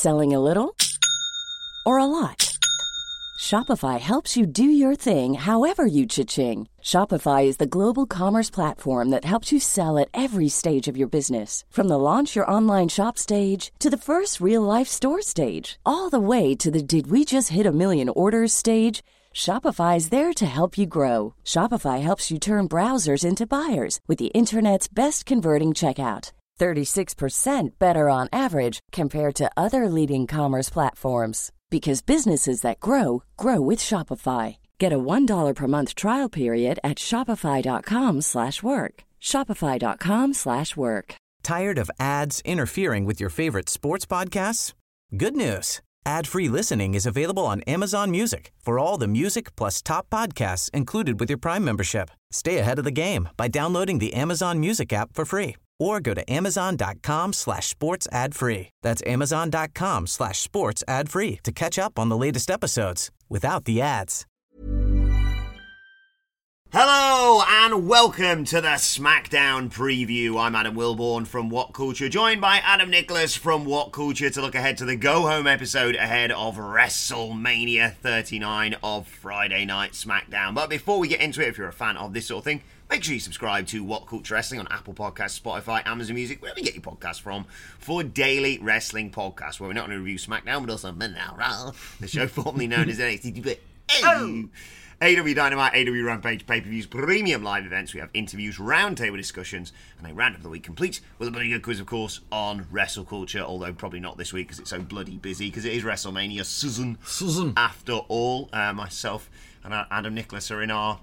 Selling a little or a lot? Shopify helps you do your thing however you cha-ching. Shopify is the global commerce platform that helps you sell at every stage of your business. From the launch your online shop stage to the first real-life store stage, all the way to the did we just hit a million orders stage. Shopify is there to help you grow. Shopify helps you turn browsers into buyers with the internet's best converting checkout. 36% better on average compared to other leading commerce platforms. Because businesses that grow, grow with Shopify. Get a $1 per month trial period at shopify.com/work. Shopify.com/work. Tired of ads interfering with your favorite sports podcasts? Good news. Ad-free listening is available on Amazon Music for all the music plus top podcasts included with your Prime membership. Stay ahead of the game by downloading the Amazon Music app for free or go to amazon.com/sports ad free. That's amazon.com/sports ad free to catch up on the latest episodes without the ads. Hello and welcome to the SmackDown preview. I'm Adam Wilborn from What Culture, joined by Adam Nicholas from What Culture to look ahead to the go-home episode ahead of WrestleMania 39 of Friday Night SmackDown. But before we get into it, if you're a fan of this sort of thing, make sure you subscribe to What Culture Wrestling on Apple Podcasts, Spotify, Amazon Music, wherever you get your podcasts from, for daily wrestling podcasts, where we're not going to review SmackDown, but also Monday Night Raw, the show formerly known as NXT. AEW Dynamite, AEW Rampage, pay-per-views, premium live events. We have interviews, roundtable discussions, and a round of the week complete with a bloody good quiz, of course, on Wrestle Culture, although probably not this week because it's so bloody busy, because it is WrestleMania season. After all, myself and Adam Nicholas are in our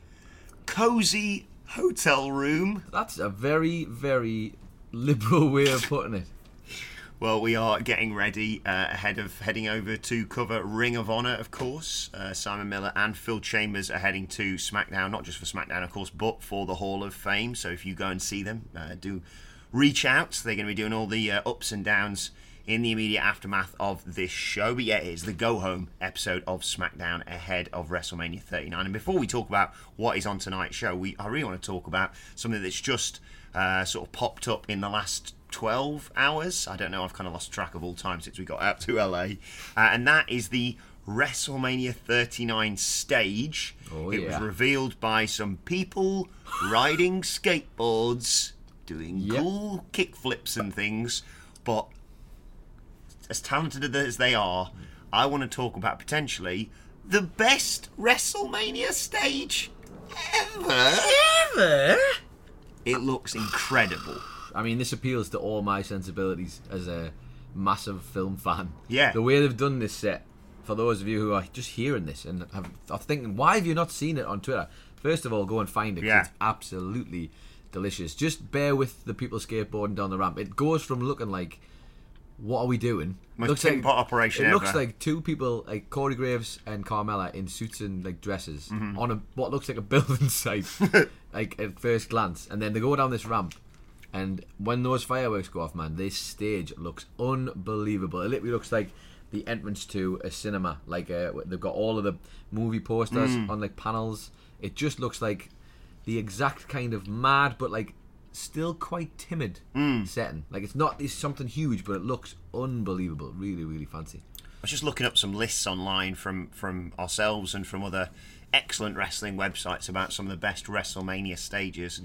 cozy hotel room. That's a very, very liberal way of putting it. Well, we are getting ready ahead of heading over to cover Ring of Honor, of course. Simon Miller and Phil Chambers are heading to SmackDown, not just for SmackDown, of course, but for the Hall of Fame. So if you go and see them, do reach out. They're going to be doing all the ups and downs in the immediate aftermath of this show. But yeah, it is the go-home episode of SmackDown ahead of WrestleMania 39. And before we talk about what is on tonight's show, I really want to talk about something that's just sort of popped up in the last 12 hours. I don't know, I've kind of lost track of all time since we got out to LA. And that is the WrestleMania 39 stage. It was revealed by some people riding skateboards, doing cool kickflips and things. But as talented as they are, I want to talk about potentially the best WrestleMania stage ever. It looks incredible. I mean, this appeals to all my sensibilities as a massive film fan. Yeah. The way they've done this set, for those of you who are just hearing this and are thinking, why have you not seen it on Twitter? First of all, go and find it. Yeah. It's absolutely delicious. Just bear with the people skateboarding down the ramp. It goes from looking like, what are we doing? Most tin pot operation ever. It looks like two people, like Corey Graves and Carmella, in suits and like dresses on what looks like a building site, like at first glance. And then they go down this ramp. And when those fireworks go off, man, this stage looks unbelievable. It literally looks like the entrance to a cinema. Like they've got all of the movie posters on like panels. It just looks like the exact kind of mad, but like still quite timid setting. Like it's something huge, but it looks unbelievable. Really, really fancy. I was just looking up some lists online from ourselves and from other excellent wrestling websites about some of the best WrestleMania stages.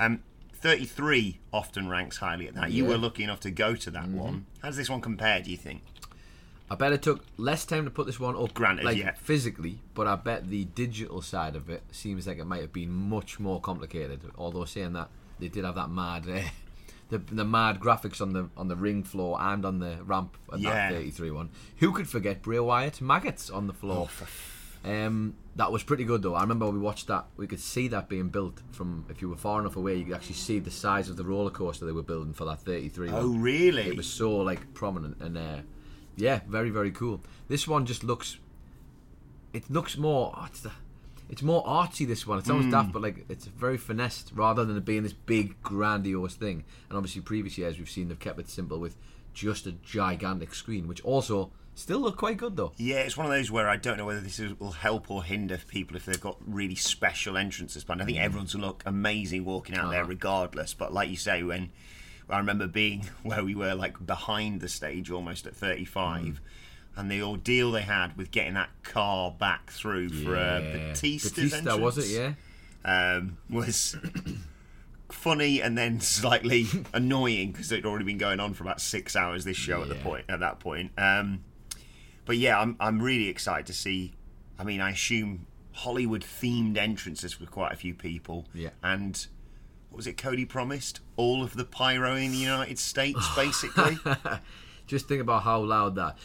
33 often ranks highly at that. You were lucky enough to go to that one. How does this one compare, do you think? I bet it took less time to put this one up, Granted, physically, but I bet the digital side of it seems like it might have been much more complicated. Although saying that, they did have that mad, the mad graphics on the ring floor and on the ramp at that 33 one. Who could forget Bray Wyatt maggots on the floor? That was pretty good though. I remember when we watched that, we could see that being built from, if you were far enough away, you could actually see the size of the roller coaster they were building for that 33 one. Oh really? It was so like prominent and yeah, very, very cool. This one just looks, it looks more, it's more artsy, this one. It's almost daft, but like it's very finessed rather than it being this big grandiose thing. And obviously previous years we've seen they've kept it simple with just a gigantic screen, which also still look quite good though. Yeah, it's one of those where I don't know whether this will help or hinder people if they've got really special entrances planned. I think everyone's going to look amazing walking out there regardless, but like you say, when I remember being where we were, like behind the stage, almost at 35, and the ordeal they had with getting that car back through for Batista's entrance. Was it? Yeah, was funny and then slightly annoying because it'd already been going on for about 6 hours. This show at that point. But yeah, I'm really excited to see. I mean, I assume Hollywood themed entrances for quite a few people. Yeah, and. What was it Cody promised? All of the pyro in the United States, basically. Just think about how loud that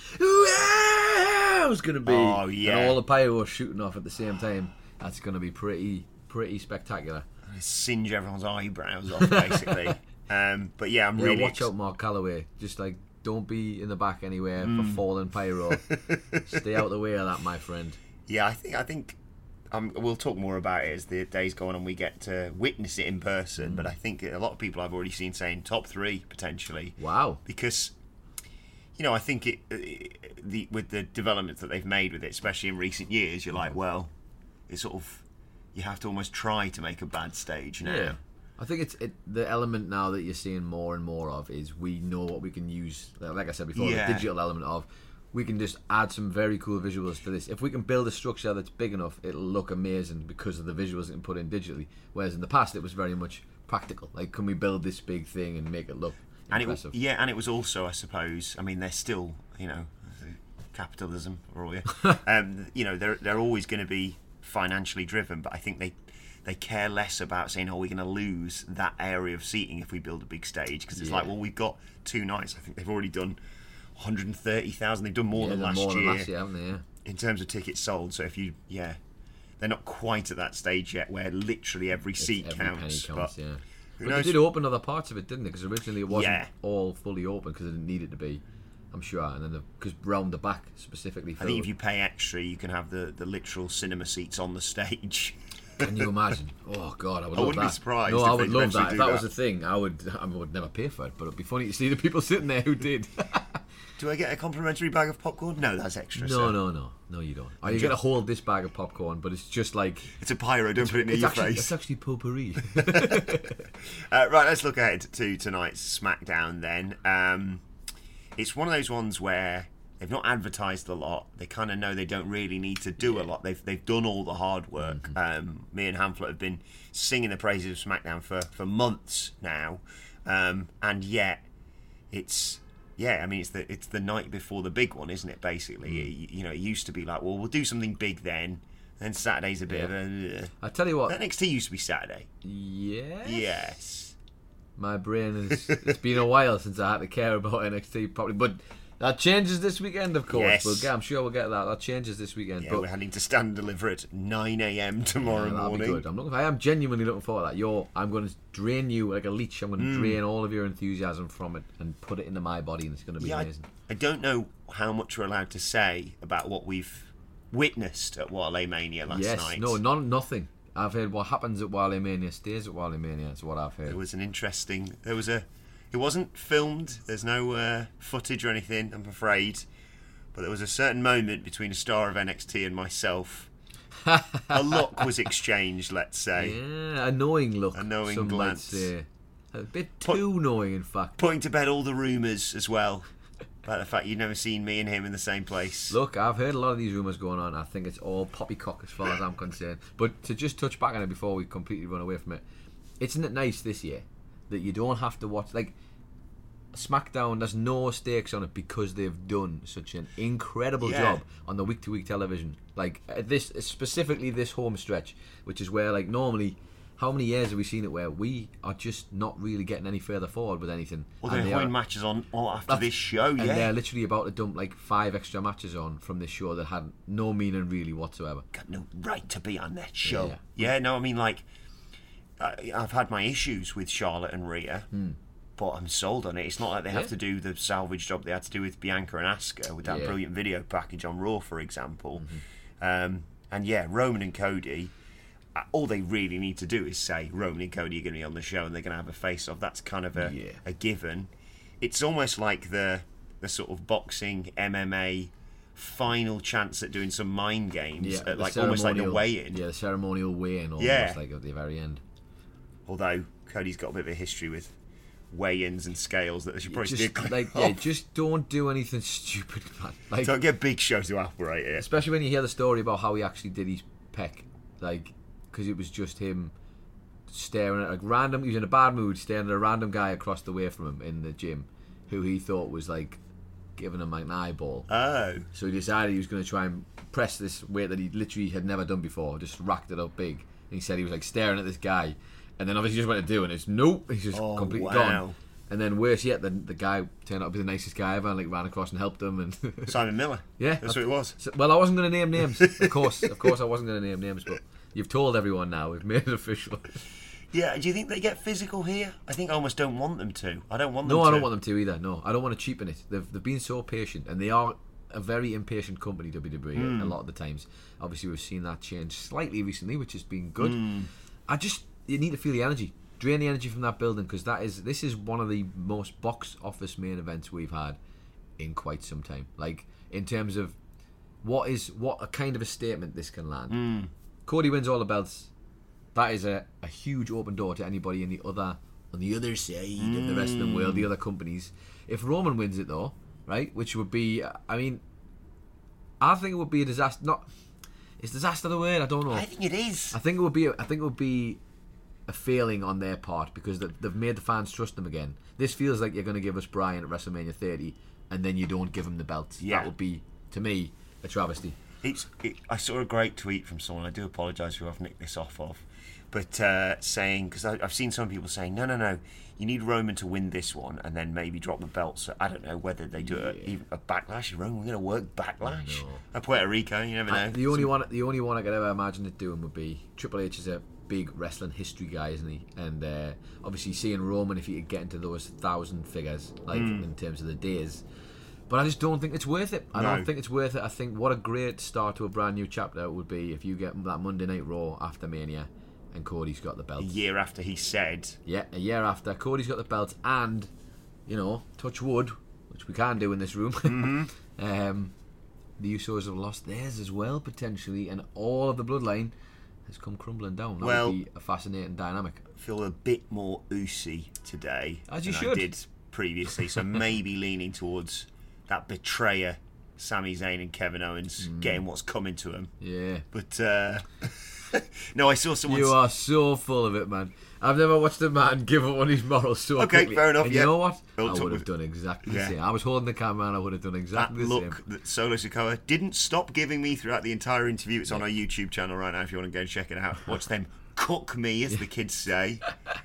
was going to be. Oh, yeah. And all the pyro shooting off at the same time. That's going to be pretty spectacular. Singe everyone's eyebrows off, basically. But yeah, I'm really... watch out, Mark Calloway. Just like, don't be in the back anywhere for falling pyro. Stay out the way of that, my friend. Yeah, I think we'll talk more about it as the days go on and we get to witness it in person. But I think a lot of people I've already seen saying top 3 potentially. Wow! Because I think with the developments that they've made with it, especially in recent years, you're like, well, it's sort of you have to almost try to make a bad stage now. Yeah. I think it's the element now that you're seeing more and more of is we know what we can use. Like I said before, the digital element of. We can just add some very cool visuals to this. If we can build a structure that's big enough, it'll look amazing because of the visuals that can put in digitally. Whereas in the past, it was very much practical. Like, can we build this big thing and make it look impressive? And it was also, I suppose, I mean, they're still, capitalism or all they're always going to be financially driven, but I think they care less about saying, we're going to lose that area of seating if we build a big stage, because it's like, well, we've got 2 nights. I think they've already done 130,000. They've done more than last year, haven't they? Yeah. In terms of tickets sold. So if they're not quite at that stage yet where literally every seat counts. But they did open other parts of it, didn't they? Because originally it wasn't all fully open because it didn't need it to be, I'm sure. And then because round the back specifically. I think if you pay extra, you can have the literal cinema seats on the stage. Can you imagine? Oh God, I would love that. I wouldn't be surprised. No, I would love that. If that was a thing, I would never pay for it, but it'd be funny to see the people sitting there who did. Do I get a complimentary bag of popcorn? No, that's extra. No, you don't. You get to hold this bag of popcorn, but it's just like it's a pyro. Don't put it near your face. It's actually potpourri. Right, let's look ahead to tonight's SmackDown. Then it's one of those ones where they've not advertised a lot. They kind of know they don't really need to do a lot. They've done all the hard work. Me and Hamflet have been singing the praises of SmackDown for months now, and yet it's. Yeah, I mean it's the night before the big one, isn't it? Basically, it used to be like, well, we'll do something big then Saturday's a bit of a. I tell you what, NXT used to be Saturday. Yes. My brain it's been a while since I had to care about NXT probably, but that changes this weekend, of course. Yes. I'm sure we'll get that. That changes this weekend. Yeah, but we're heading to Stand and Deliver at 9 a.m. tomorrow morning. Be good. I am genuinely looking forward to that. I'm going to drain you like a leech. I'm going to drain all of your enthusiasm from it and put it into my body, and it's going to be amazing. I don't know how much we're allowed to say about what we've witnessed at Wale Mania last night. Nothing. I've heard what happens at Wale Mania stays at Wale Mania. That's what I've heard. It was an interesting. It wasn't filmed. There's no footage or anything, I'm afraid. But there was a certain moment between a star of NXT and myself. A look was exchanged, let's say. Yeah, annoying look. Annoying glance. A bit too annoying, in fact. Putting to bed all the rumours as well. About the fact you'd never seen me and him in the same place. Look, I've heard a lot of these rumours going on. I think it's all poppycock as far as I'm concerned. But to just touch back on it before we completely run away from it, isn't it nice this year that you don't have to watch like SmackDown? There's no stakes on it because they've done such an incredible job on the week-to-week television. Like this, specifically this home stretch, which is where like normally. How many years have we seen it where we are just not really getting any further forward with anything? Well, they're having matches on all after this show, and they're literally about to dump like 5 extra matches on from this show that had no meaning really whatsoever. Got no right to be on that show. I mean, like, I've had my issues with Charlotte and Rhea, but I'm sold on it. It's not like they have to do the salvage job they had to do with Bianca and Asuka with that brilliant video package on Raw, for example. And Roman and Cody. All they really need to do is say Roman and Cody are going to be on the show and they're going to have a face-off. That's kind of a given. It's almost like the sort of boxing MMA final chance at doing some mind games, at like almost like the weigh-in. Yeah, the ceremonial weigh-in, almost like at the very end. Although Cody's got a bit of a history with weigh-ins and scales that they should probably just, do. just don't do anything stupid, man. Like, don't get Big Show to operate it. Especially when you hear the story about how he actually did his pec, like, because it was just him staring at random. He was in a bad mood, staring at a random guy across the way from him in the gym, who he thought was like giving him like an eyeball. Oh. So he decided he was going to try and press this weight that he literally had never done before, just racked it up big. And he said he was like staring at this guy, and then obviously just went to do it, and it's nope, he's just completely gone. And then worse yet, the guy turned out to be the nicest guy ever, and like ran across and helped him. And Simon Miller. Yeah, that's who it was. So, well, I wasn't going to name names, of course I wasn't going to name names, but you've told everyone now. We've made it official. Yeah, do you think they get physical here? I think I almost don't want them to. I don't want them to. No, I don't want them to either. No, I don't want to cheapen it. They've been so patient, and they are a very impatient company, WWE, a lot of the times. Obviously, we've seen that change slightly recently, which has been good. You need to feel the energy. Drain the energy from that building, because this is one of the most box office main events we've had in quite some time. Like, in terms of what a kind of a statement this can land. Cody wins all the belts. That is a huge open door to anybody on the other side of the wrestling world, the other companies. If Roman wins it though, right, which would be, I think it would be a disaster. Is disaster the word? I don't know. I think it is. I think it would be a failing on their part, because they've made the fans trust them again. This feels like you're going to give us Bryan at WrestleMania 30, and then you don't give him the belts. Yeah. That would be, to me, a travesty. I saw a great tweet from someone. I do apologise for who I've nicked this off of, but saying, because I've seen some people saying, no, you need Roman to win this one and then maybe drop the belt. So I don't know whether they do a Backlash. Roman, we're going to work Backlash at Puerto Rico. You never know. The only one I could ever imagine it doing would be Triple H is a big wrestling history guy, isn't he? And obviously seeing Roman, if he could get into those 1,000 figures, like in terms of the days. But I just don't think it's worth it. I don't think it's worth it. I think what a great start to a brand new chapter it would be if you get that Monday Night Raw after Mania and Cody's got the belt. A year after he said. Yeah, a year after. Cody's got the belt, and, touch wood, which we can do in this room, the Usos have lost theirs as well, potentially, and all of the bloodline has come crumbling down. That would be a fascinating dynamic. I feel a bit more Usi today as you than should. I did previously, so maybe leaning towards that betrayer Sami Zayn and Kevin Owens getting what's coming to them. Yeah. But no, I saw someone. You are so full of it, man. I've never watched a man give up on his morals so quickly. Okay, fair enough. And you know what? I would have done exactly the same. I was holding the camera and I would have done exactly the same. That look that Solo Sikoa didn't stop giving me throughout the entire interview. It's on our YouTube channel right now if you want to go and check it out. Watch them cook me, as the kids say.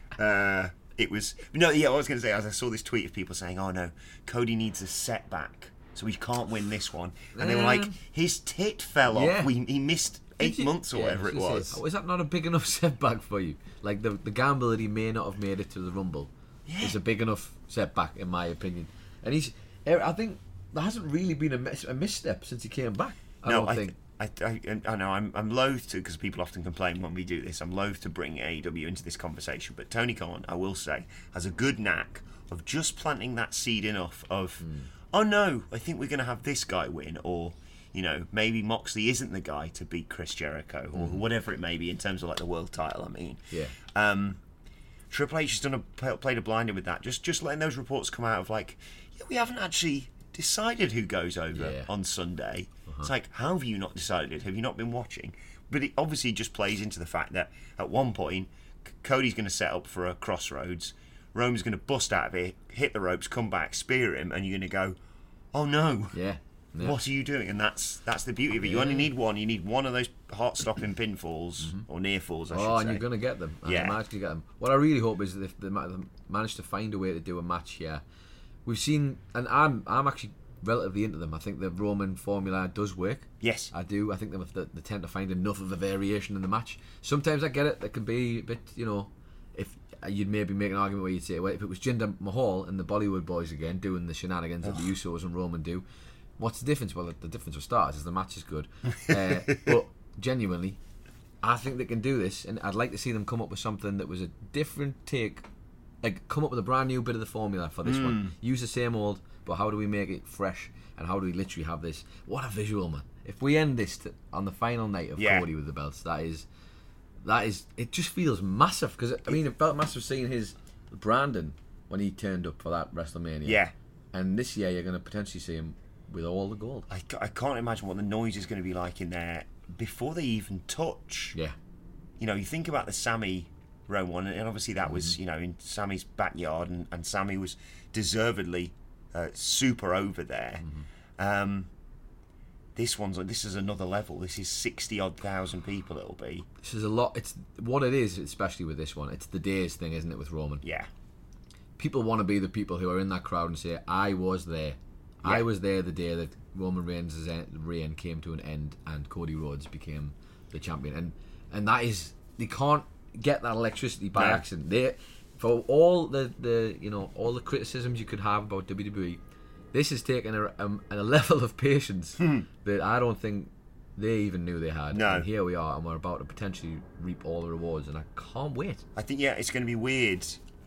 It was... No, yeah, what I was going to say, as I saw this tweet of people saying, oh no, Cody needs a setback, so he can't win this one. And they were like, his tit fell off. He missed 8 months or whatever it was. Is that not a big enough setback for you? Like, the gamble that he may not have made it to the Rumble is a big enough setback, in my opinion. And I think there hasn't really been a misstep since he came back. I don't think. I know I'm loath to, because people often complain when we do this, I'm loath to bring AEW into this conversation, but Tony Khan, I will say, has a good knack of just planting that seed enough of, oh no, I think we're going to have this guy win, or, maybe Moxley isn't the guy to beat Chris Jericho, or whatever it may be in terms of like the world title. I mean, Triple H has played a blinder with that, just letting those reports come out of like, we haven't actually decided who goes over on Sunday. It's like, how have you not decided? Have you not been watching? But it obviously just plays into the fact that at one point, Cody's going to set up for a crossroads. Roman's going to bust out of it, hit the ropes, come back, spear him, and you're going to go, oh no, what are you doing? And that's the beauty of it. You only need one. You need one of those heart-stopping pinfalls, or near falls, I should say. And you're going to get them. And magically get them. What I really hope is that if they manage to find a way to do a match here, we've seen, and I'm actually relatively into them. I think the Roman formula does work. Yes, I do. I think they tend to find enough of a variation in the match. Sometimes I get it. It can be a bit, if you'd maybe make an argument where you'd say, well, if it was Jinder Mahal and the Bollywood boys again doing the shenanigans that the Usos and Roman do, what's the difference? Well, the difference for starters is the match is good. But genuinely, I think they can do this, and I'd like to see them come up with something that was a different take. Like, come up with a brand new bit of the formula for this one. Use the same old, but how do we make it fresh? And how do we literally have this? What a visual, man! If we end this on the final night of Cody with the belts, that is, it just feels massive. Because I mean, it felt massive seeing his Brandon when he turned up for that WrestleMania. Yeah. And this year you're going to potentially see him with all the gold. I can't imagine what the noise is going to be like in there before they even touch. Yeah. You know, you think about the Sammy Rome one, and obviously that was, you know, in Sammy's backyard, and Sammy was deservedly super over there. This is another level. This is 60,000 people. It'll be. This is a lot. It's what it is, especially with this one. It's the days thing, isn't it, with Roman? Yeah. People want to be the people who are in that crowd and say, "I was there. Yeah. I was there the day that Roman Reigns' reign came to an end and Cody Rhodes became the champion." And that is, they can't get that electricity by accident. For all the you know, all the criticisms you could have about WWE, this has taken a level of patience that I don't think they even knew they had. No. And here we are, and we're about to potentially reap all the rewards, and I can't wait. I think, it's going to be weird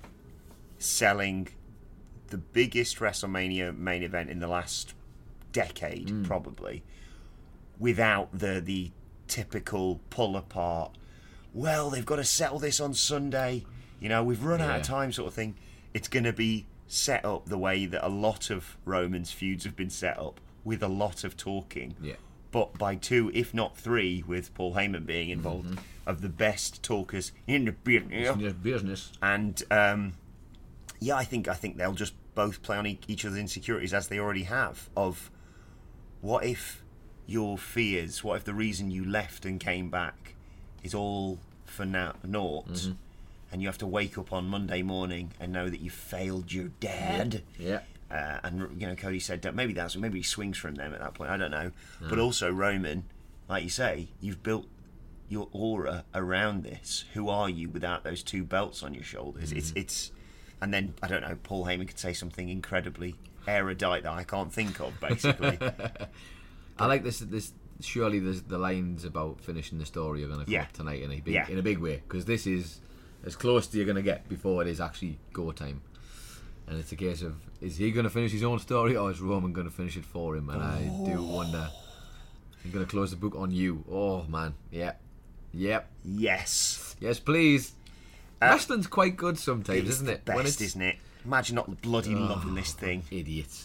selling the biggest WrestleMania main event in the last decade, probably, without the typical pull apart. Well, they've got to settle this on Sunday. You know, we've run out of time, sort of thing. It's going to be set up the way that a lot of Roman's feuds have been set up, with a lot of talking. Yeah. But by 2, if not 3, with Paul Heyman being involved, of the best talkers in the business. And I think they'll just both play on each other's insecurities, as they already have. Of what if your fears, what if the reason you left and came back is all for naught, and you have to wake up on Monday morning and know that you failed your dad. Yeah. And you know, Cody said maybe he swings from them at that point. I don't know. No. But also Roman, like you say, you've built your aura around this. Who are you without those 2 belts on your shoulders? It's and then I don't know. Paul Heyman could say something incredibly erudite that I can't think of. Basically, I like this. Surely the lines about finishing the story are going to come up tonight in a big way, because this is as close to you're going to get before it is actually go time. And it's a case of, is he going to finish his own story, or is Roman going to finish it for him? And I do wonder. He's going to close the book on you. Oh, man. Yeah. Yep. Yes. Yes, please. Wrestling's quite good sometimes, isn't it? Best, when it's isn't it? Imagine not bloody loving this thing. Idiots.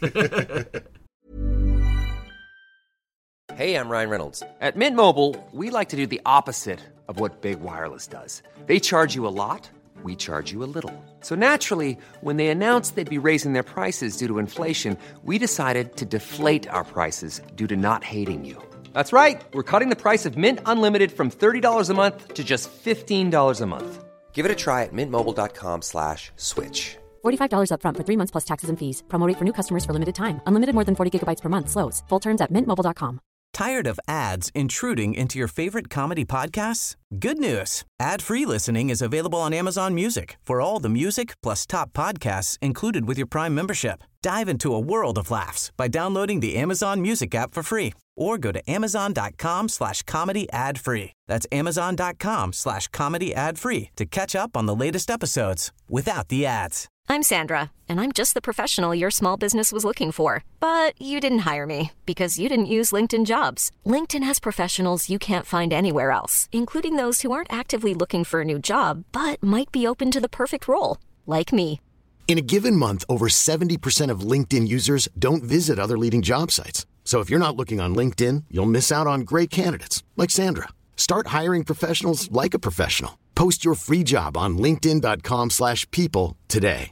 Hey, I'm Ryan Reynolds. At Mint Mobile, we like to do the opposite of what Big Wireless does. They charge you a lot. We charge you a little. So naturally, when they announced they'd be raising their prices due to inflation, we decided to deflate our prices due to not hating you. That's right. We're cutting the price of Mint Unlimited from $30 a month to just $15 a month. Give it a try at mintmobile.com/switch. $45 up front for 3 months plus taxes and fees. Promo rate for new customers for limited time. Unlimited more than 40 gigabytes per month. Slows full terms at mintmobile.com. Tired of ads intruding into your favorite comedy podcasts? Good news. Ad-free listening is available on Amazon Music for all the music plus top podcasts included with your Prime membership. Dive into a world of laughs by downloading the Amazon Music app for free, or go to amazon.com/comedy ad-free. That's amazon.com/comedy ad-free to catch up on the latest episodes without the ads. I'm Sandra, and I'm just the professional your small business was looking for. But you didn't hire me because you didn't use LinkedIn Jobs. LinkedIn has professionals you can't find anywhere else, including those who aren't actively looking for a new job, but might be open to the perfect role, like me. In a given month, over 70% of LinkedIn users don't visit other leading job sites. So if you're not looking on LinkedIn, you'll miss out on great candidates like Sandra. Start hiring professionals like a professional. Post your free job on linkedin.com/people today.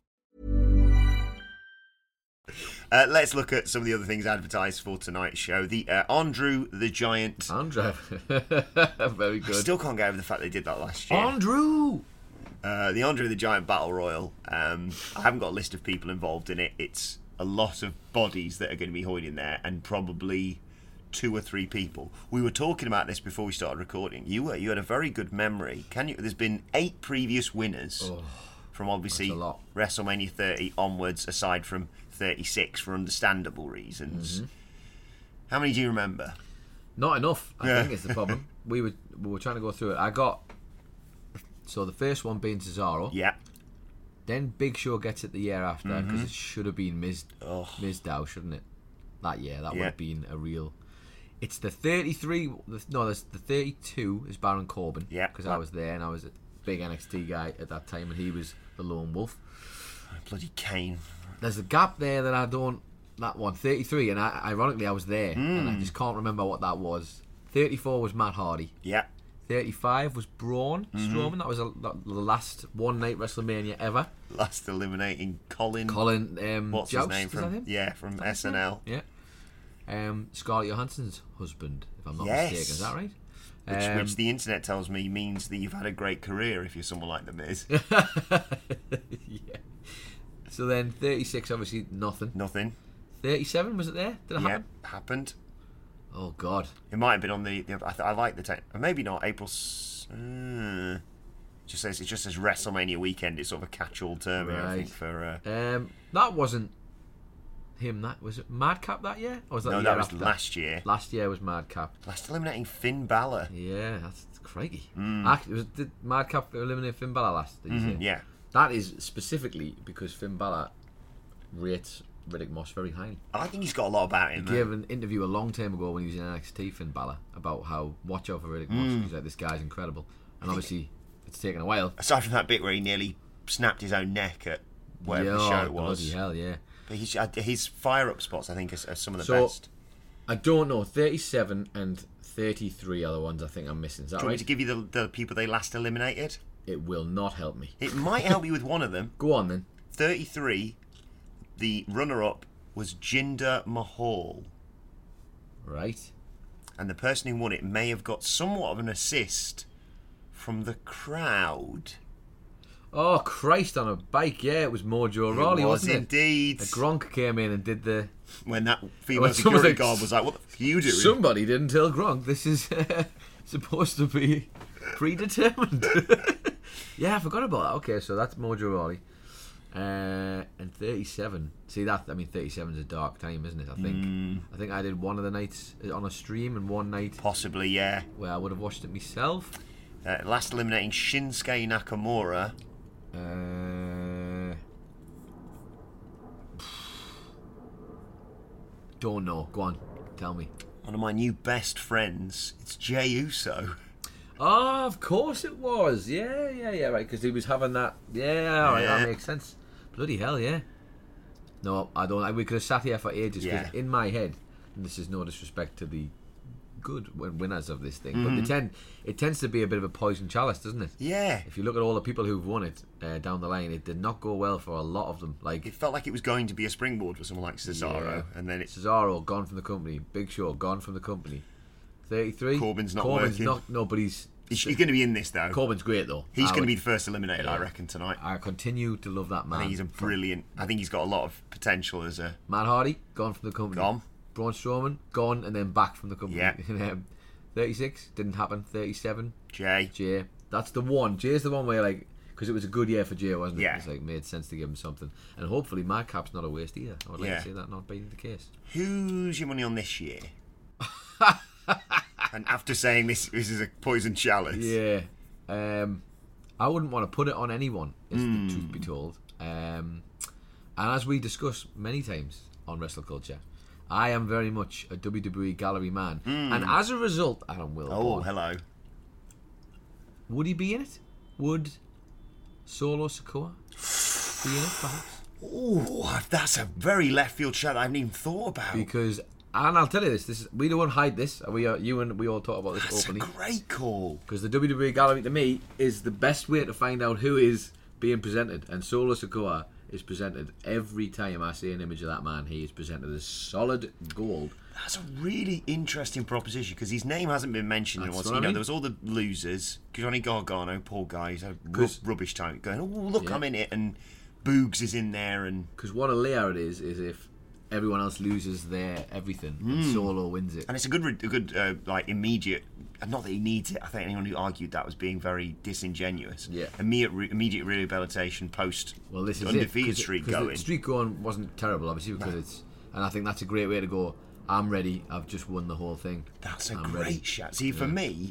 Let's look at some of the other things advertised for tonight's show. The Andrew the Giant. Andrew. Very good. I still can't get over the fact they did that last year. Andrew! The Andrew the Giant Battle Royal. I haven't got a list of people involved in it. It's a lot of bodies that are going to be holding there, and probably 2 or 3 people. We were talking about this before we started recording. You had a very good memory. There's been 8 previous winners from obviously WrestleMania 30 onwards, aside from 36 for understandable reasons. How many do you remember? Not enough, I think is the problem. We were trying to go through it. So the first one being Cesaro. Yeah. Then Big Show gets it the year after, because it should have been Mizdow, shouldn't it? That year, that would have been a real. It's the 33. No, there's the 32 is Baron Corbin. Yeah. Because I was there and I was a big NXT guy at that time, and he was the lone wolf. Bloody Kane. There's a gap there that I don't. That one, 33, and ironically I was there, and I just can't remember what that was. 34 was Matt Hardy. Yeah. 35 was Braun Strowman. That was the last one-night WrestleMania ever. Last eliminating Colin. What's Joust, his name from? him? Yeah, from SNL. Yeah. Scarlett Johansson's husband, if I'm not Yes. mistaken. Is that right? Which the internet tells me means that you've had a great career if you're someone like The Miz. Yeah. So then 36, obviously nothing. Nothing. 37, was it there? Did it happen? Happened. Oh God. It might have been on the I like the maybe not April. It just says WrestleMania weekend. It's sort of a catch-all term here, I think, for. That wasn't him. That was it. Madcap that year, or was that No, the that year was after? last year. Last year was Madcap. Last eliminating Finn Balor. Yeah, that's crikey. Actually, did Madcap eliminate Finn Balor last? Did you say? Yeah. That is specifically because Finn Balor rates Riddick Moss very highly. I think he's got a lot about him. He gave an interview a long time ago when he was in NXT, Finn Balor, about how watch out for Riddick Moss. He's like, this guy's incredible, and obviously it's taken a while. Aside from that bit where he nearly snapped his own neck at whatever the show it was. Bloody hell, yeah. But his fire-up spots, I think, are some of the So, best. I don't know. 37 and 33 are the ones I think I'm missing. Is that Do you want me right? to give you the people they last eliminated? It will not help me. It might help you with one of them. Go on then. 33, the runner-up was Jinder Mahal. Right. And the person who won it may have got somewhat of an assist from the crowd. Oh, Christ, on a bike. Yeah, it was Mojo Rawley, wasn't it? Indeed. Gronk came in and did the... When that female someone security like, guard was like, what the fuck are you doing? Somebody didn't tell Gronk this is supposed to be predetermined. Yeah, I forgot about that. Okay, so that's Mojo Rawley. And 37. See that? I mean, 37 is a dark time, isn't it? I think I did one of the nights on a stream and one night Possibly, yeah. where I would have watched it myself. Last eliminating Shinsuke Nakamura. Don't know. Go on, tell me. One of my new best friends. It's Jey Uso. Oh, of course it was. Yeah, right. Because he was having that. Yeah, all right, Yeah. that makes sense. Bloody hell, yeah. No, I don't. We could have sat here for ages. Because Yeah. in my head, and this is no disrespect to the good winners of this thing, but it tends to be a bit of a poison chalice, doesn't it? Yeah. If you look at all the people who've won it down the line, it did not go well for a lot of them. Like It felt like it was going to be a springboard for someone like Cesaro. Yeah. And then it's Cesaro gone from the company, Big Show gone from the company. 33. Corbin's not Corbin's working. No, but he's going to be in this, though. Corbin's great though. He's I going to would- be the first eliminated, I Yeah. reckon, tonight. I continue to love that man. I think he's a brilliant. I think he's got a lot of potential as a. Matt Hardy gone from the company. Gone. Braun Strowman gone and then back from the company. Yeah. 36 didn't happen. 37 Jay. Jay. That's the one. Jay's the one where like because it was a good year for Jay, wasn't it? Yeah. It's like made sense to give him something, and hopefully Madcap's not a waste either. I would like Yeah. to see that not being the case. Who's your money on this year? And after saying this is a poison chalice. Yeah. I wouldn't want to put it on anyone, is the truth be told. And as we discussed many times on Wrestle Culture, I am very much a WWE gallery man. And as a result, Adam Will. Oh, hello. Would he be in it? Would Solo Sikoa be in it, perhaps? Oh, that's a very left field shout I haven't even thought about. Because, and I'll tell you this we don't hide this. We all talk about this That's a openly. great call. Because the WWE gallery, to me, is the best way to find out who is being presented. And Solo Sikoa is presented every time I see an image of that man. He is presented as solid gold. That's a really interesting proposition because his name hasn't been mentioned in a while. That's So, what I mean. there was all the losers. Johnny Gargano, poor guy, he's had a 'Cause- rubbish time going, oh, look, Yeah. I'm in it. And Boogs is in there. And Because what a layout is if everyone else loses their everything and Solo wins it. it's a good like immediate. Not that he needs it. I think anyone who argued that was being very disingenuous. Yeah. Immediate rehabilitation post Well, this is undefeated streak going. The streak going wasn't terrible, obviously, because and I think that's a great way to go. I'm ready. I've just won the whole thing. That's a I'm great ready. shot. See, for me,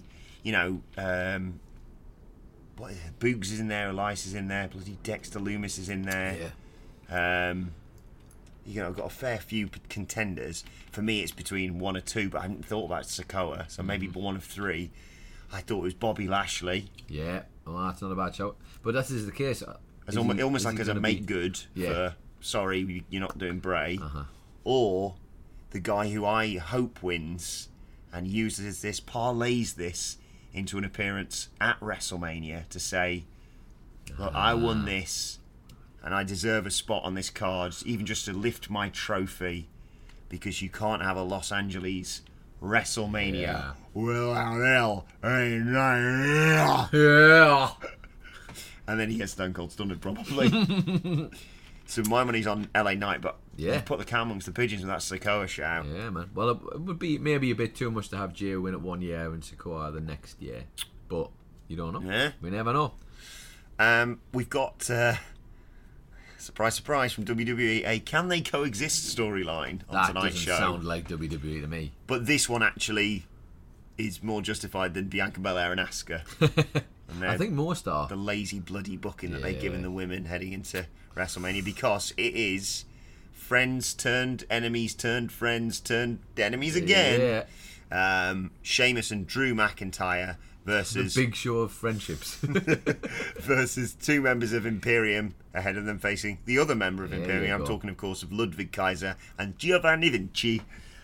Boogs is in there, Elias is in there, bloody Dexter Loomis is in there. Yeah. I've got a fair few contenders. For me, it's between one or two, but I hadn't thought about Sikoa, so maybe one of three. I thought it was Bobby Lashley. Yeah. Well, that's not a bad shout. But that is the case. almost like as a make good Yeah. for sorry you're not doing Bray, or the guy who I hope wins and uses this, parlays this into an appearance at WrestleMania to say, look, I won this and I deserve a spot on this card, even just to lift my trophy, because you can't have a Los Angeles WrestleMania. Yeah. Without hell, ain't nothing. Yeah. And then he gets Stone Cold Stunned probably. So my money's on LA Knight, but Yeah. put the cow amongst the pigeons with that Sikoa shout. Yeah, man. Well, it would be maybe a bit too much to have Jay win it one year and Sikoa the next year, but you don't know. Yeah. We never know. We've got, surprise, surprise, from WWE, a Can They Coexist storyline on That tonight's doesn't show. sound like WWE to me. But this one actually is more justified than Bianca Belair and Asuka. And I think most are. the lazy bloody booking that they've Yeah. given the women heading into WrestleMania, because it is friends turned enemies turned friends turned enemies again. Yeah. Sheamus and Drew McIntyre The versus big show of friendships. versus two members of Imperium, ahead of them facing the other member of Yeah, Imperium. you I'm go. talking, of course, of Ludwig Kaiser and Giovanni Vinci.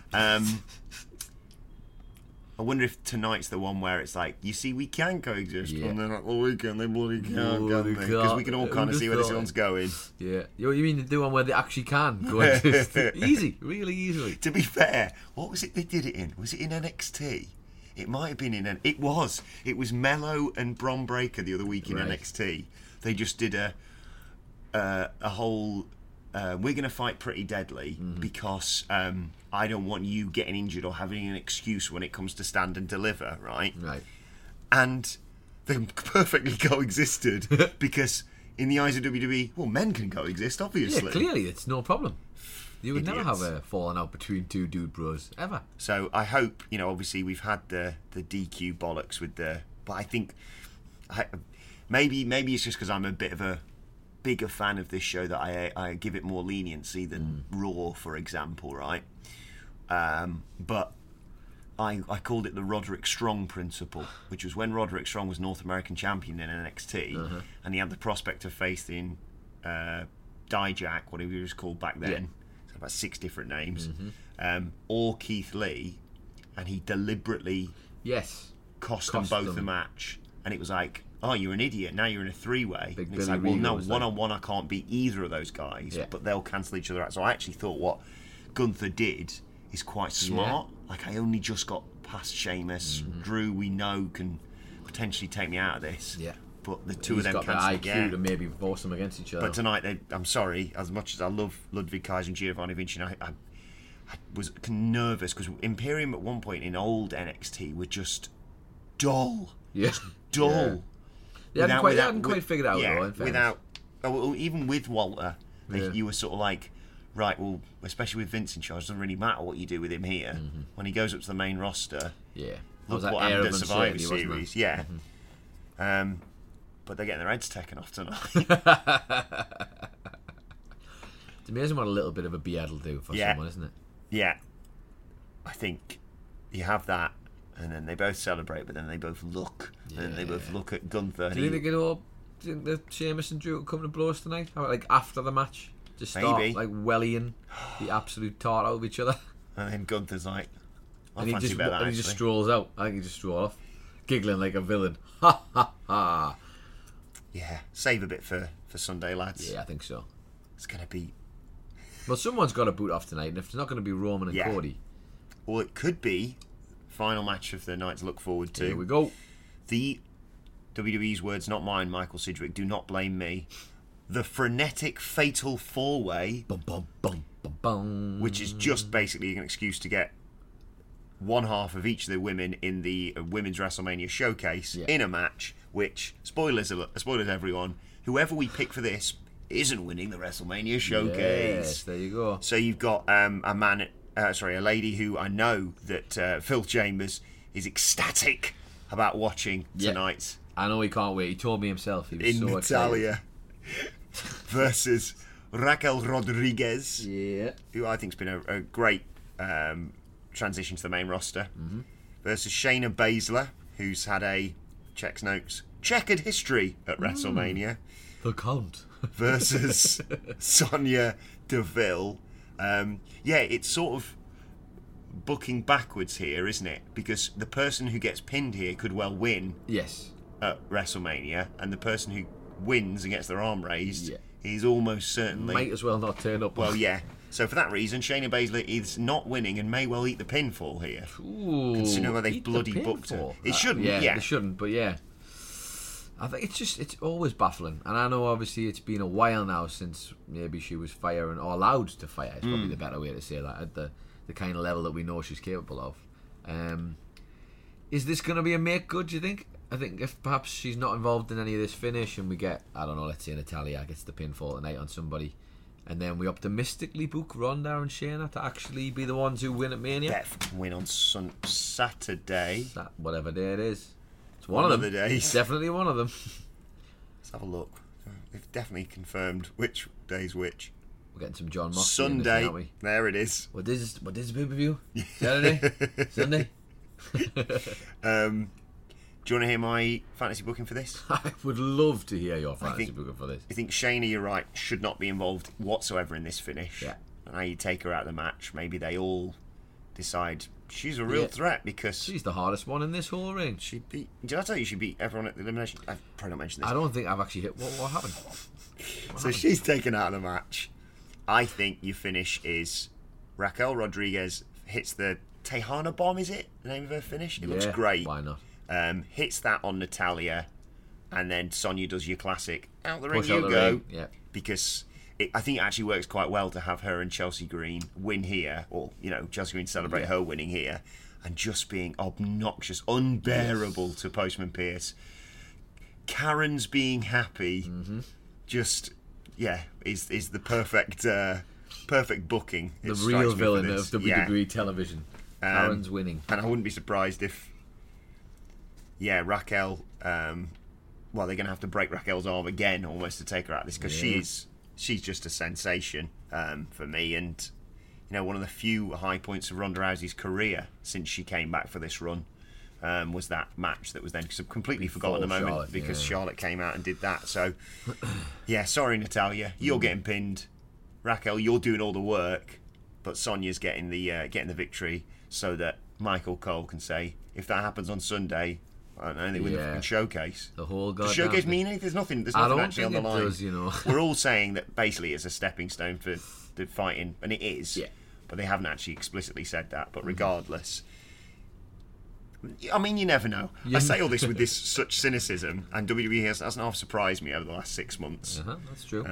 I wonder if tonight's the one where it's like, you see, we can coexist, Yeah. and then at the weekend they bloody can't, No, can they they? Because we can't. can all Who'd kind of have see where this thought one's it? going. Yeah. You mean the one where they actually can coexist? Easy. Really easily. To be fair, what was it they did it in? Was it in NXT? It might have been in... It was. It was Mello and Bron Breakker the other week in Right. NXT. They just did a whole... we're going to fight Pretty Deadly because I don't want you getting injured or having an excuse when it comes to stand and deliver, right? Right. And they perfectly coexisted because in the eyes of WWE, well, men can coexist, obviously. Yeah, clearly it's no problem. You would never Idiots. have a falling out between two dude bros, ever. So I hope, obviously we've had the DQ bollocks with the... But I think... Maybe it's just because I'm a bit of a bigger fan of this show that I give it more leniency than Raw, for example, right? But I called it the Roderick Strong principle, which was when Roderick Strong was North American champion in NXT, and he had the prospect of facing Dijak, whatever he was called back then. Yeah. So about 6 different names. Or Keith Lee, and he deliberately Yes. cost them both the match. And it was like, oh, you're an idiot, now you're in a 3-way. Big And it's Billy like, well, Regal no, was like- one-on-one I can't beat either of those guys, Yeah. but they'll cancel each other out. So I actually thought what Gunther did is quite smart. Like, I only just got past Sheamus. Drew, we know, can potentially take me out of this. Yeah. But the two He's of them got the cancel IQ again. to maybe force them against each other. But tonight, I'm sorry, as much as I love Ludwig Kaiser and Giovanni Vinci, I was nervous because Imperium at one point in old NXT were just dull. Yeah. Just dull. They hadn't quite figured it out, though, in fairness. Even with Walter, Yeah. you were sort of like, right, well, especially with Vince in charge, it doesn't really matter what you do with him here. When he goes up to the main roster, Yeah. look That what air happened of at Survivor uncertainty, wasn't Series. there? Yeah. But they're getting their heads taken off tonight. It's amazing what a little bit of a beard will do for Yeah. someone, isn't it? Yeah. I think you have that, and then they both celebrate, but then they both look, and then they both look at Gunther. and Do you he- think do you think that Sheamus and Drew will come to blows tonight? How about, like, after the match? Just start, Maybe. like, wellying the absolute tart out of each other? And then Gunther's like, I And he fancy just, about that, and he just actually. strolls out. I think he just strolls off. Giggling like a villain. Ha ha ha. Yeah, save a bit for Sunday, lads. Yeah, I think so. It's going to be... Well, someone's got to boot off tonight, and if it's not going to be Roman and Yeah. Cody, Well, it could be final match of the night to look forward to. here we go. The WWE's words, not mine, Michael Sidgwick, do not blame me. The frenetic fatal 4-way, Bum, bum, bum, bum, bum. which is just basically an excuse to get one half of each of the women in the Women's WrestleMania showcase in a match, which, spoilers everyone, whoever we pick for this isn't winning the WrestleMania showcase. Yes, there you go. So you've got a lady who I know that Phil Chambers is ecstatic about watching Yeah. tonight I know he can't wait. He told me himself. He was in so Natalia versus Raquel Rodriguez, excited. who I think's been a great transition to the main roster, versus Shayna Baszler, who's had a checkered history at WrestleMania. The Count. versus Sonya Deville. It's sort of booking backwards here, isn't it? Because the person who gets pinned here could well win. Yes. At WrestleMania, and the person who wins and gets their arm raised is almost certainly might as well not turn up. Well, yeah. So for that reason, Shayna Baszler is not winning and may well eat the pinfall here. Ooh, considering where they've bloody booked her. It shouldn't. Yeah, they shouldn't. But yeah, I think it's always baffling. And I know obviously it's been a while now since maybe she was firing or allowed to fire. It's probably the better way to say that, at the kind of level that we know she's capable of. Is this going to be a make good, do you think? I think if perhaps she's not involved in any of this finish and we get, I don't know, let's say Natalya gets the pinfall tonight on somebody, and then we optimistically book Ronda and Shayna to actually be the ones who win at Mania. Def win on Saturday. Whatever day it is. It's one of them. The days. It's definitely one of them. Let's have a look. They've definitely confirmed which day's which. We're getting some John Moxley Sunday. in this, aren't we? There it is. What is the pay-per-view? Saturday? Sunday? Do you want to hear my fantasy booking for this? I would love to hear your fantasy booking for this. I think Shayna, you're right, should not be involved whatsoever in this finish. Yeah. And how you take her out of the match, maybe they all decide she's a real threat because she's the hardest one in this whole ring. Did I tell you she beat everyone at the elimination? I've probably not mentioned this. I don't think I've actually hit what happened. She's taken out of the match. I think your finish is Raquel Rodriguez hits the Tejana Bomb, is it? The name of her finish? It looks great. Why not? Hits that on Natalya, and then Sonya does your classic out the ring Push you out the go. ring. Yeah. Because I think it actually works quite well to have her and Chelsea Green win here, or Chelsea Green celebrate her winning here, and just being obnoxious, unbearable to Postman Pearce. Karen's being happy, is the perfect booking. The real villain of WWE television. Karen's winning, and I wouldn't be surprised if. Yeah, Raquel. They're going to have to break Raquel's arm again almost to take her out of this because she's just a sensation for me, and one of the few high points of Ronda Rousey's career since she came back for this run was that match that was then completely forgotten at the moment because Charlotte came out and did that. So, sorry Natalya, you're getting pinned. Raquel, you're doing all the work, but Sonya's getting the victory so that Michael Cole can say, if that happens on Sunday. I don't know, they win the fucking showcase. The whole goddamn showcase mean anything? There's nothing actually on the line. Does, We're all saying that basically it's a stepping stone for the fighting, and it is. Yeah. But they haven't actually explicitly said that. But regardless, I mean, you never know. I say all this with such cynicism, and WWE hasn't half surprised me over the last 6 months. That's true.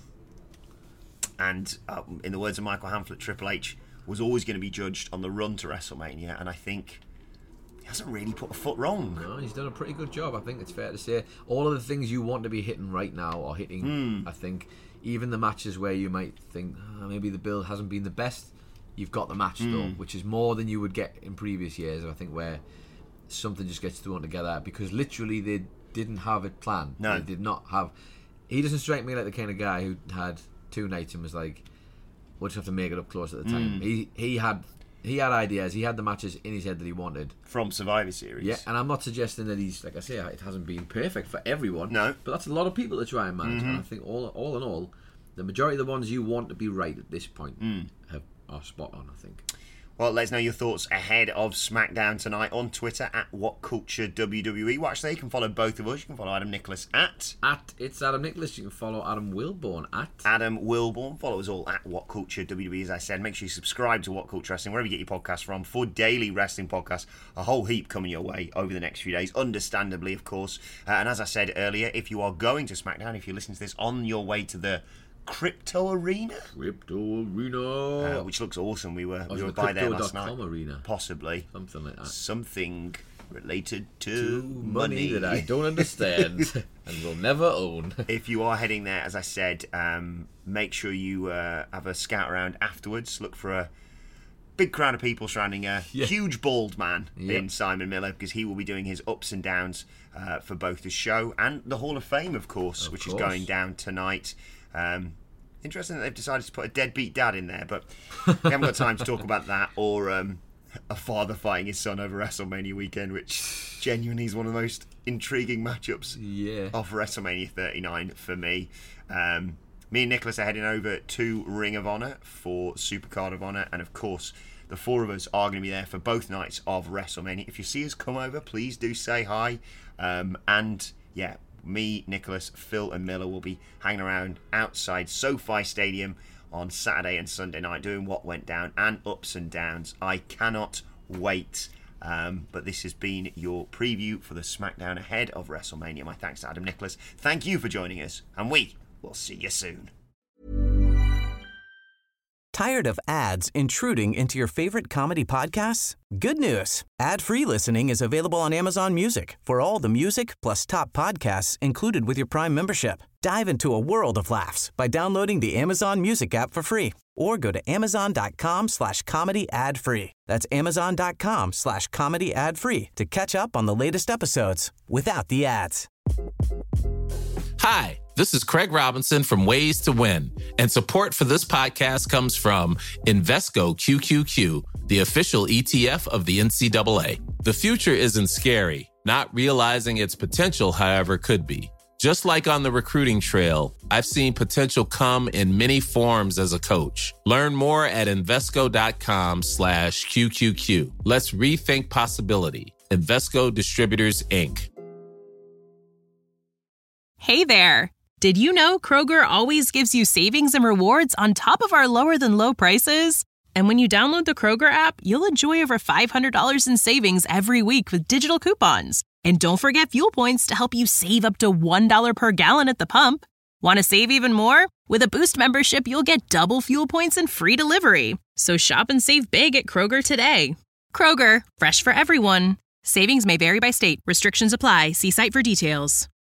And in the words of Michael Hamflett, Triple H was always going to be judged on the run to WrestleMania, and I think hasn't really put a foot wrong. No, he's done a pretty good job. I think it's fair to say all of the things you want to be hitting right now are hitting. I think even the matches where you might think maybe the build hasn't been the best, you've got the match though, which is more than you would get in previous years. I think where something just gets thrown together because literally they didn't have it planned. No, they did not have. He doesn't strike me like the kind of guy who had 2 nights and was like, we'll just have to make it up close at the time. He had ideas. He had the matches in his head that he wanted from Survivor Series. Yeah, and I'm not suggesting that he's, like I say, it hasn't been perfect for everyone. No, but that's a lot of people to try and manage. And I think all in all, the majority of the ones you want to be right at this point are spot on. I think. Well, let us know your thoughts ahead of SmackDown tonight on Twitter at WhatCultureWWE. Well, actually, you can follow both of us. You can follow Adam Nicholas at It's Adam Nicholas. You can follow Adam Wilborn at Adam Wilborn. Follow us all at WhatCultureWWE, as I said. Make sure you subscribe to What Culture Wrestling, wherever you get your podcasts from, for daily wrestling podcasts. A whole heap coming your way over the next few days, understandably, of course. And as I said earlier, if you are going to SmackDown, if you listen to this on your way to the Crypto Arena, which looks awesome. We were by there last night. Arena. Possibly something like that. Something related to money that I don't understand and will never own. If you are heading there, as I said, make sure you have a scout around afterwards. Look for a big crowd of people surrounding a huge bald man in Simon Miller, because he will be doing his ups and downs for both the show and the Hall of Fame, of course, which is going down tonight. Interesting that they've decided to put a deadbeat dad in there, but we haven't got time to talk about that or a father fighting his son over WrestleMania weekend, which genuinely is one of the most intriguing matchups of WrestleMania 39 for me. Me and Nicholas are heading over to Ring of Honor for Supercard of Honor, and of course the four of us are going to be there for both nights of WrestleMania. If you see us come over, please do say hi. And yeah, me, Nicholas, Phil and Miller will be hanging around outside SoFi Stadium on Saturday and Sunday night doing what went down and ups and downs. I cannot wait. But this has been your preview for the SmackDown ahead of WrestleMania. My thanks to Adam Nicholas. Thank you for joining us, and we will see you soon. Tired of ads intruding into your favorite comedy podcasts? Good news. Ad-free listening is available on Amazon Music for all the music plus top podcasts included with your Prime membership. Dive into a world of laughs by downloading the Amazon Music app for free or go to amazon.com/comedy ad-free. That's amazon.com/comedy ad-free to catch up on the latest episodes without the ads. Hi, this is Craig Robinson from Ways to Win, and support for this podcast comes from Invesco QQQ, the official ETF of the NCAA. The future isn't scary. Not realizing its potential, however, could be. Just like on the recruiting trail, I've seen potential come in many forms as a coach. Learn more at Invesco.com/QQQ. Let's rethink possibility. Invesco Distributors, Inc. Hey there. Did you know Kroger always gives you savings and rewards on top of our lower than low prices? And when you download the Kroger app, you'll enjoy over $500 in savings every week with digital coupons. And don't forget fuel points to help you save up to $1 per gallon at the pump. Want to save even more? With a Boost membership, you'll get double fuel points and free delivery. So shop and save big at Kroger today. Kroger, fresh for everyone. Savings may vary by state. Restrictions apply. See site for details.